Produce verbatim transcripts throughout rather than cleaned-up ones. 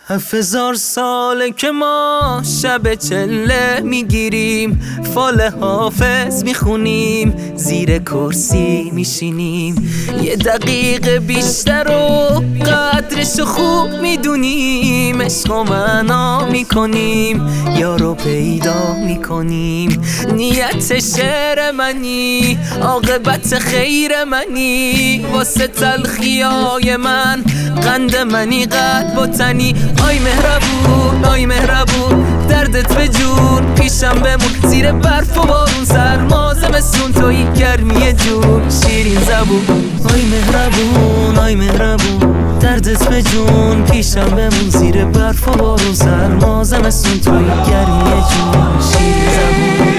هفت هزار ساله که ما شب چله میگیریم، فال حافظ میخونیم، زیر کرسی میشینیم، یه دقیقه بیشتر و قدرشو خوب میدونیم، عشق و معنا میکنیم، یارو پیدا میکنیم. نیت شعر منی، عاقبت خیر منی، واسه تلخیای من قند منی، قلب و تنی. آی مهربون آی مهربون دردت به جون، پیشم بمون زیر برف و بارون، سرما زمستون توی گرمی جون، شیرین زبون. آی مهربون آی مهربون دردت به جون، پیشم بمون زیر برف و بارون، سرما زمستون توی گرمی جون، شیرین زبون.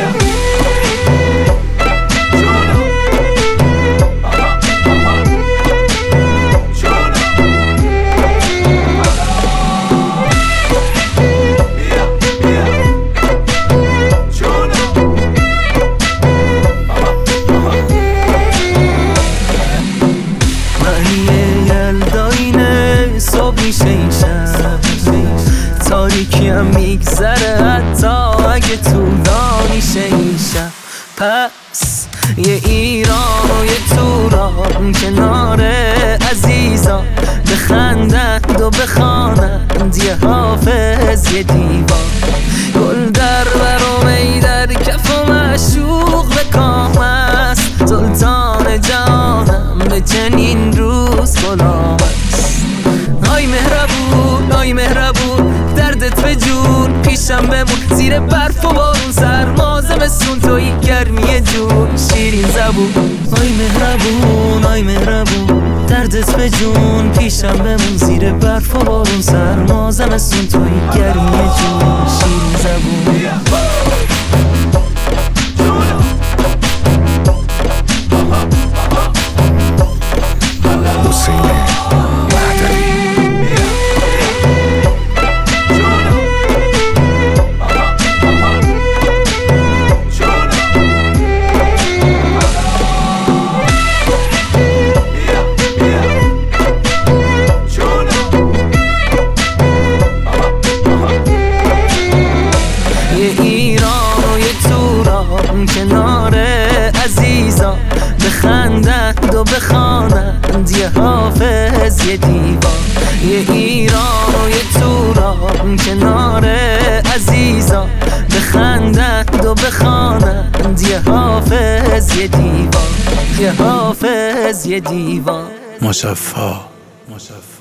میشه این شب تاریکی هم میگذره، حتی اگه طولانی شه این شب. پس یه ایران و یه توران کنار عزیزان، بخندند و بخوانند یه حافظ یه دیوان. گل در بر و می در کف و معشوق به کام است، سلطان جانم به چنین روز غلام است. آی مهربون آی مهربون دردت به جون، پیشم بمون زیر برف و بارون، سرما زمستون توی گرمی جون، شیرین زبون. آی مهربون آی مهربون دردت به جون، پیشم بمون زیر برف و بارون، سرما زمستون توی گرمی جون، شیرین زبون. کنار عزیزان بخندند و بخوانند یه حافظ یه دیوان. یه ایران و یه توران کنار عزیزان بخندند و بخوانند یه حافظ یه دیوان، یه حافظ یه دیوان. مصفا مصفا